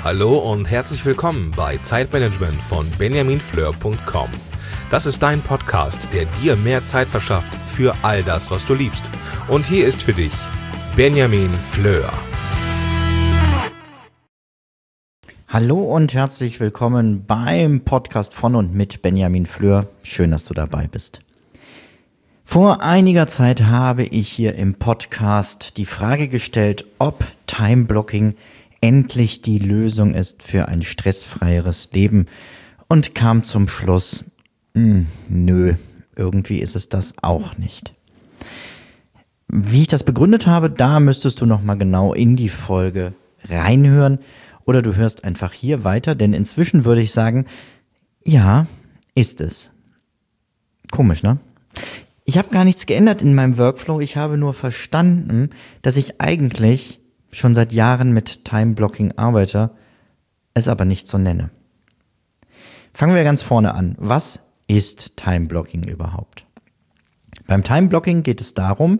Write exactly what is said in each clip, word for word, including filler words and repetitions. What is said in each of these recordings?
Hallo und herzlich willkommen bei Zeitmanagement von benjamin fleur punkt com. Das ist dein Podcast, der dir mehr Zeit verschafft für all das, was du liebst. Und hier ist für dich Benjamin Fleur. Hallo und herzlich willkommen beim Podcast von und mit Benjamin Fleur. Schön, dass du dabei bist. Vor einiger Zeit habe ich hier im Podcast die Frage gestellt, ob Time-Blocking endlich die Lösung ist für ein stressfreieres Leben und kam zum Schluss, mh, nö, irgendwie ist es das auch nicht. Wie ich das begründet habe, da müsstest du nochmal genau in die Folge reinhören oder du hörst einfach hier weiter, denn inzwischen würde ich sagen, ja, ist es. Komisch, ne? Ich habe gar nichts geändert in meinem Workflow, ich habe nur verstanden, dass ich eigentlich schon seit Jahren mit Time-Blocking arbeite, es aber nicht so nenne. Fangen wir ganz vorne an. Was ist Time-Blocking überhaupt? Beim Time-Blocking geht es darum,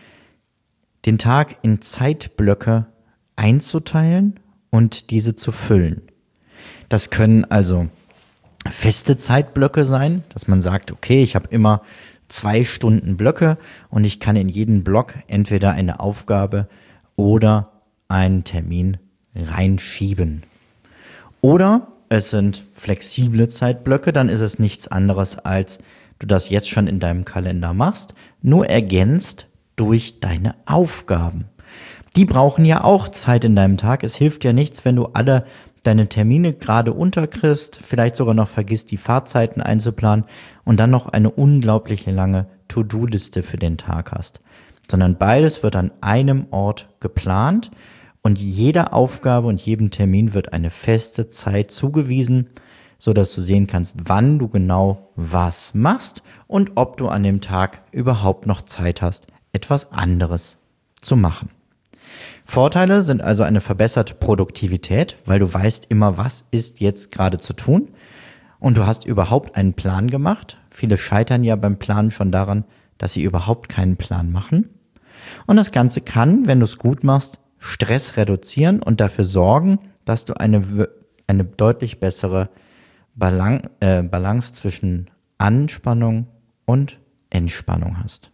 den Tag in Zeitblöcke einzuteilen und diese zu füllen. Das können also feste Zeitblöcke sein, dass man sagt, okay, ich habe immer zwei Stunden Blöcke und ich kann in jeden Block entweder eine Aufgabe oder einen Termin reinschieben. Oder es sind flexible Zeitblöcke, dann ist es nichts anderes, als du das jetzt schon in deinem Kalender machst, nur ergänzt durch deine Aufgaben. Die brauchen ja auch Zeit in deinem Tag. Es hilft ja nichts, wenn du alle deine Termine gerade unterkriegst, vielleicht sogar noch vergisst, die Fahrzeiten einzuplanen und dann noch eine unglaublich lange To-Do-Liste für den Tag hast. Sondern beides wird an einem Ort geplant und jeder Aufgabe und jedem Termin wird eine feste Zeit zugewiesen, sodass du sehen kannst, wann du genau was machst und ob du an dem Tag überhaupt noch Zeit hast, etwas anderes zu machen. Vorteile sind also eine verbesserte Produktivität, weil du weißt immer, was ist jetzt gerade zu tun und du hast überhaupt einen Plan gemacht. Viele scheitern ja beim Planen schon daran, dass sie überhaupt keinen Plan machen. Und das Ganze kann, wenn du es gut machst, Stress reduzieren und dafür sorgen, dass du eine, eine deutlich bessere Balance, äh, Balance zwischen Anspannung und Entspannung hast.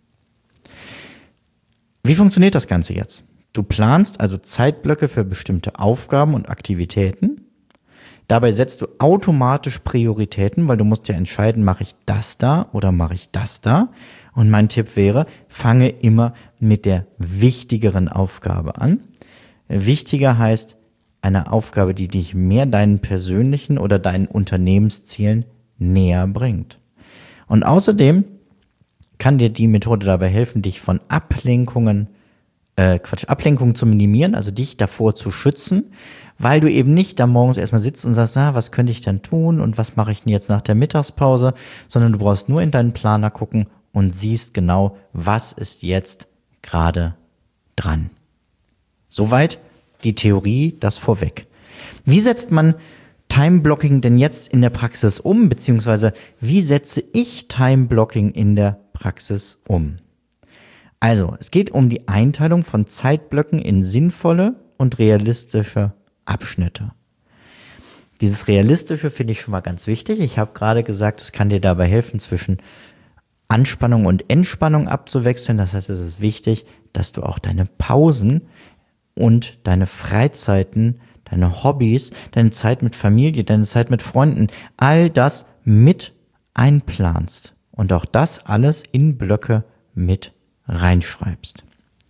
Wie funktioniert das Ganze jetzt? Du planst also Zeitblöcke für bestimmte Aufgaben und Aktivitäten. Dabei setzt du automatisch Prioritäten, weil du musst ja entscheiden, mache ich das da oder mache ich das da? Und mein Tipp wäre, fange immer mit der wichtigeren Aufgabe an. Wichtiger heißt eine Aufgabe, die dich mehr deinen persönlichen oder deinen Unternehmenszielen näher bringt. Und außerdem kann dir die Methode dabei helfen, dich von Ablenkungen, äh, Quatsch, Ablenkungen zu minimieren, also dich davor zu schützen, weil du eben nicht da morgens erstmal sitzt und sagst, na, was könnte ich denn tun und was mache ich denn jetzt nach der Mittagspause, sondern du brauchst nur in deinen Planer gucken und siehst genau, was ist jetzt gerade dran. Soweit die Theorie, das vorweg. Wie setzt man Time-Blocking denn jetzt in der Praxis um, beziehungsweise wie setze ich Time-Blocking in der Praxis um? Also, es geht um die Einteilung von Zeitblöcken in sinnvolle und realistische Abschnitte. Dieses Realistische finde ich schon mal ganz wichtig. Ich habe gerade gesagt, es kann dir dabei helfen, zwischen Anspannung und Entspannung abzuwechseln. Das heißt, es ist wichtig, dass du auch deine Pausen und deine Freizeiten, deine Hobbys, deine Zeit mit Familie, deine Zeit mit Freunden, all das mit einplanst und auch das alles in Blöcke mit reinschreibst.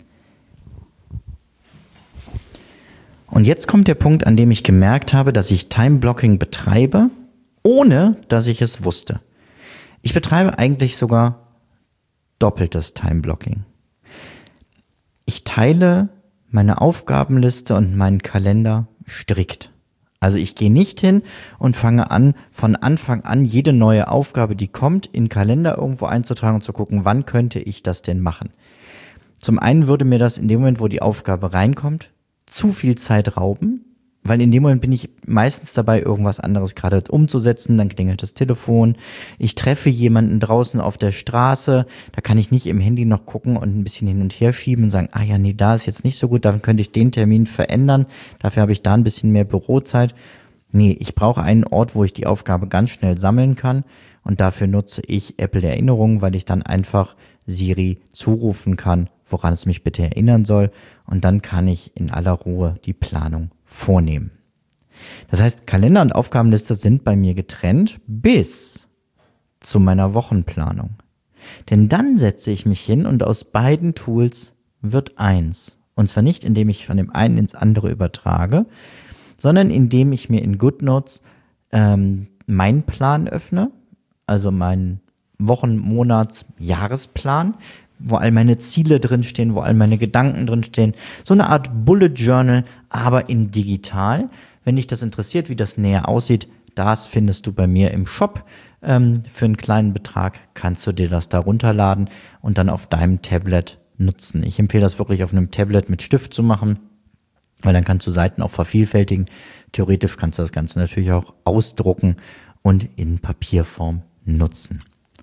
Und jetzt kommt der Punkt, an dem ich gemerkt habe, dass ich Time-Blocking betreibe, ohne dass ich es wusste. Ich betreibe eigentlich sogar doppeltes Time-Blocking. Ich teile meine Aufgabenliste und meinen Kalender strikt. Also ich gehe nicht hin und fange an, von Anfang an jede neue Aufgabe, die kommt, in den Kalender irgendwo einzutragen und zu gucken, wann könnte ich das denn machen. Zum einen würde mir das in dem Moment, wo die Aufgabe reinkommt, zu viel Zeit rauben, Weil in dem Moment bin ich meistens dabei, irgendwas anderes gerade umzusetzen, dann klingelt das Telefon, ich treffe jemanden draußen auf der Straße, da kann ich nicht im Handy noch gucken und ein bisschen hin und her schieben und sagen, ah ja, nee, da ist jetzt nicht so gut, dann könnte ich den Termin verändern, dafür habe ich da ein bisschen mehr Bürozeit. Nee, ich brauche einen Ort, wo ich die Aufgabe ganz schnell sammeln kann und dafür nutze ich Apple Erinnerungen, weil ich dann einfach Siri zurufen kann, woran es mich bitte erinnern soll und dann kann ich in aller Ruhe die Planung vornehmen. Das heißt, Kalender und Aufgabenliste sind bei mir getrennt bis zu meiner Wochenplanung. Denn dann setze ich mich hin und aus beiden Tools wird eins. Und zwar nicht, indem ich von dem einen ins andere übertrage, sondern indem ich mir in GoodNotes ähm, meinen Plan öffne, also meinen Wochen-, Monats-, Jahresplan, wo all meine Ziele drinstehen, wo all meine Gedanken drinstehen. So eine Art Bullet Journal, aber in digital. Wenn dich das interessiert, wie das näher aussieht, das findest du bei mir im Shop. Ähm, für einen kleinen Betrag kannst du dir das da runterladen und dann auf deinem Tablet nutzen. Ich empfehle das wirklich auf einem Tablet mit Stift zu machen, weil dann kannst du Seiten auch vervielfältigen. Theoretisch kannst du das Ganze natürlich auch ausdrucken und in Papierform nutzen.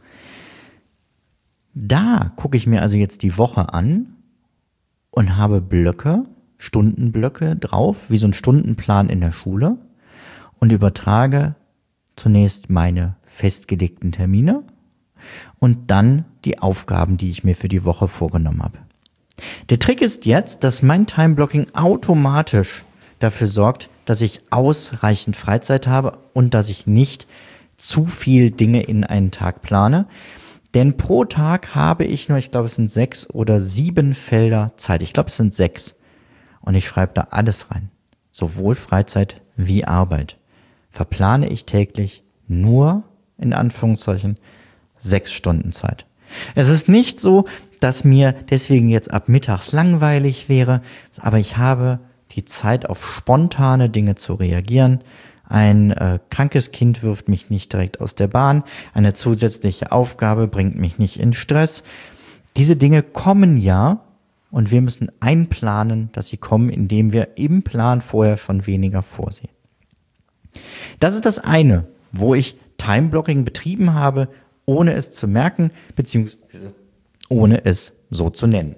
Da gucke ich mir also jetzt die Woche an und habe Blöcke, Stundenblöcke drauf, wie so ein Stundenplan in der Schule und übertrage zunächst meine festgelegten Termine und dann die Aufgaben, die ich mir für die Woche vorgenommen habe. Der Trick ist jetzt, dass mein Timeblocking automatisch dafür sorgt, dass ich ausreichend Freizeit habe und dass ich nicht zu viel Dinge in einen Tag plane. Denn pro Tag habe ich nur, ich glaube, es sind sechs oder sieben Felder Zeit. Ich glaube, es sind sechs. Und ich schreibe da alles rein. Sowohl Freizeit wie Arbeit. Verplane ich täglich nur, in Anführungszeichen, sechs Stunden Zeit. Es ist nicht so, dass mir deswegen jetzt ab mittags langweilig wäre, aber ich habe die Zeit, auf spontane Dinge zu reagieren. Ein äh, krankes Kind wirft mich nicht direkt aus der Bahn. Eine zusätzliche Aufgabe bringt mich nicht in Stress. Diese Dinge kommen ja und wir müssen einplanen, dass sie kommen, indem wir im Plan vorher schon weniger vorsehen. Das ist das eine, wo ich Timeblocking betrieben habe, ohne es zu merken, beziehungsweise ohne es so zu nennen.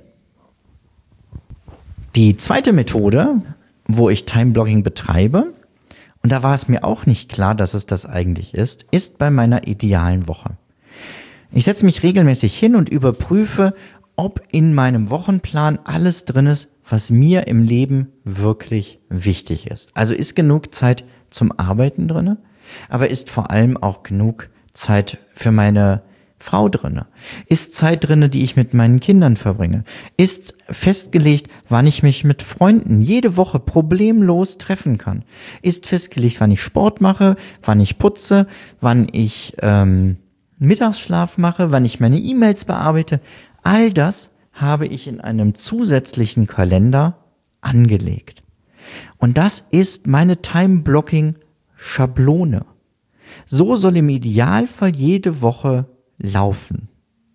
Die zweite Methode, wo ich Timeblocking betreibe, und da war es mir auch nicht klar, dass es das eigentlich ist, ist bei meiner idealen Woche. Ich setze mich regelmäßig hin und überprüfe, ob in meinem Wochenplan alles drin ist, was mir im Leben wirklich wichtig ist. Also ist genug Zeit zum Arbeiten drin, aber ist vor allem auch genug Zeit für meine Frau drinne? Ist Zeit drinne, die ich mit meinen Kindern verbringe? Ist festgelegt, wann ich mich mit Freunden jede Woche problemlos treffen kann? Ist festgelegt, wann ich Sport mache, wann ich putze, wann ich ähm, Mittagsschlaf mache, wann ich meine E-Mails bearbeite? All das habe ich in einem zusätzlichen Kalender angelegt. Und das ist meine Time-Blocking-Schablone. So soll im Idealfall jede Woche laufen.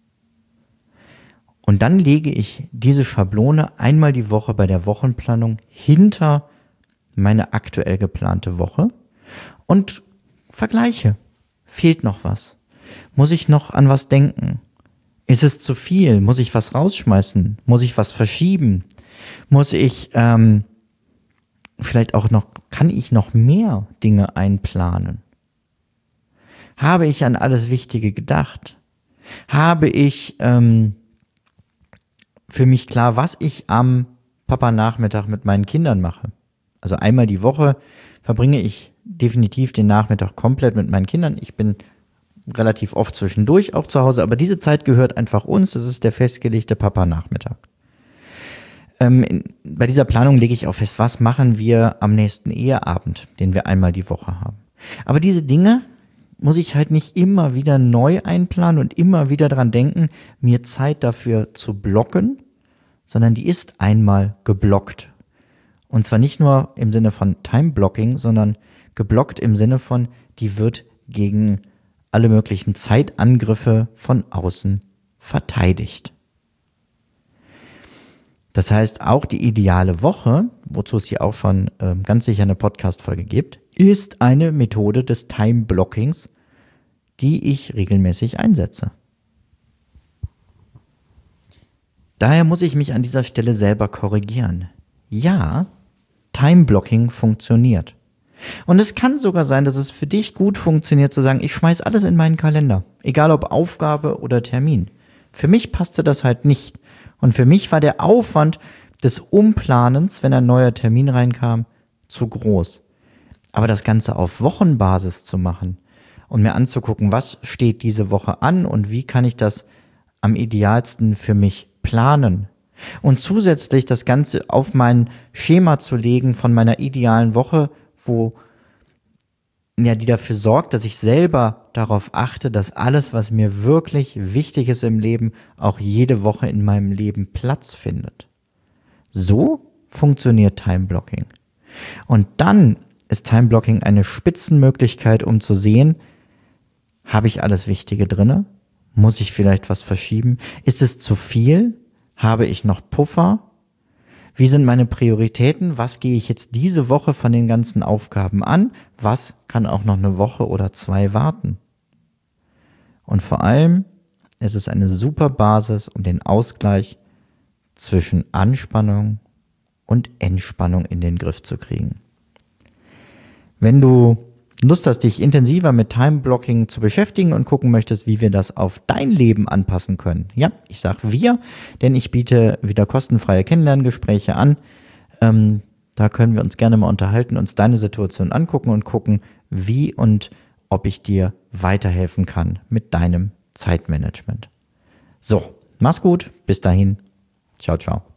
Und dann lege ich diese Schablone einmal die Woche bei der Wochenplanung hinter meine aktuell geplante Woche und vergleiche. Fehlt noch was? Muss ich noch an was denken? Ist es zu viel? Muss ich was rausschmeißen? Muss ich was verschieben? Muss ich ähm, vielleicht auch noch, kann ich noch mehr Dinge einplanen? Habe ich an alles Wichtige gedacht? Habe ich ähm, für mich klar, was ich am Papa-Nachmittag mit meinen Kindern mache? Also einmal die Woche verbringe ich definitiv den Nachmittag komplett mit meinen Kindern. Ich bin relativ oft zwischendurch auch zu Hause, aber diese Zeit gehört einfach uns. Das ist der festgelegte Papa-Nachmittag. Ähm, in, bei dieser Planung lege ich auch fest, was machen wir am nächsten Eheabend, den wir einmal die Woche haben. Aber diese Dinge muss ich halt nicht immer wieder neu einplanen und immer wieder dran denken, mir Zeit dafür zu blocken, sondern die ist einmal geblockt. Und zwar nicht nur im Sinne von Time-Blocking, sondern geblockt im Sinne von, die wird gegen alle möglichen Zeitangriffe von außen verteidigt. Das heißt, auch die ideale Woche, wozu es hier auch schon äh, ganz sicher eine Podcast-Folge gibt, ist eine Methode des Time-Blockings, die ich regelmäßig einsetze. Daher muss ich mich an dieser Stelle selber korrigieren. Ja, Time-Blocking funktioniert. Und es kann sogar sein, dass es für dich gut funktioniert, zu sagen, ich schmeiß alles in meinen Kalender, egal ob Aufgabe oder Termin. Für mich passte das halt nicht. Und für mich war der Aufwand des Umplanens, wenn ein neuer Termin reinkam, zu groß. Aber das Ganze auf Wochenbasis zu machen und mir anzugucken, was steht diese Woche an und wie kann ich das am idealsten für mich planen. Und zusätzlich das Ganze auf mein Schema zu legen von meiner idealen Woche, wo ja, die dafür sorgt, dass ich selber darauf achte, dass alles, was mir wirklich wichtig ist im Leben, auch jede Woche in meinem Leben Platz findet. So funktioniert Time-Blocking. Und dann ist Time-Blocking eine Spitzenmöglichkeit, um zu sehen, habe ich alles Wichtige drinne? Muss ich vielleicht was verschieben? Ist es zu viel? Habe ich noch Puffer? Wie sind meine Prioritäten? Was gehe ich jetzt diese Woche von den ganzen Aufgaben an? Was kann auch noch eine Woche oder zwei warten? Und vor allem ist es eine super Basis, um den Ausgleich zwischen Anspannung und Entspannung in den Griff zu kriegen. Wenn du Lust hast, dich intensiver mit Time-Blocking zu beschäftigen und gucken möchtest, wie wir das auf dein Leben anpassen können. Ja, ich sage wir, denn ich biete wieder kostenfreie Kennenlerngespräche an. Ähm, da können wir uns gerne mal unterhalten, uns deine Situation angucken und gucken, wie und ob ich dir weiterhelfen kann mit deinem Zeitmanagement. So, mach's gut, bis dahin. Ciao, ciao.